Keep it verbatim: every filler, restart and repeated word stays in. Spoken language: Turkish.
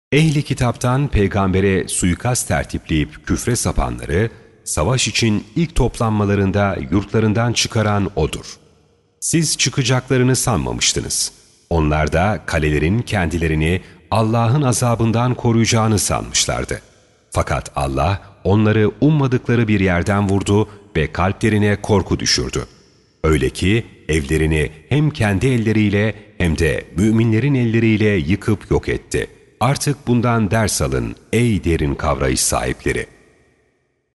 Ehli kitaptan peygambere suikast tertipleyip küfre sapanları, savaş için ilk toplanmalarında yurtlarından çıkaran O'dur. Siz çıkacaklarını sanmamıştınız. Onlar da kalelerin kendilerini Allah'ın azabından koruyacağını sanmışlardı. Fakat Allah onları ummadıkları bir yerden vurdu ve kalplerine korku düşürdü. Öyle ki evlerini hem kendi elleriyle hem de müminlerin elleriyle yıkıp yok etti. Artık bundan ders alın ey derin kavrayış sahipleri.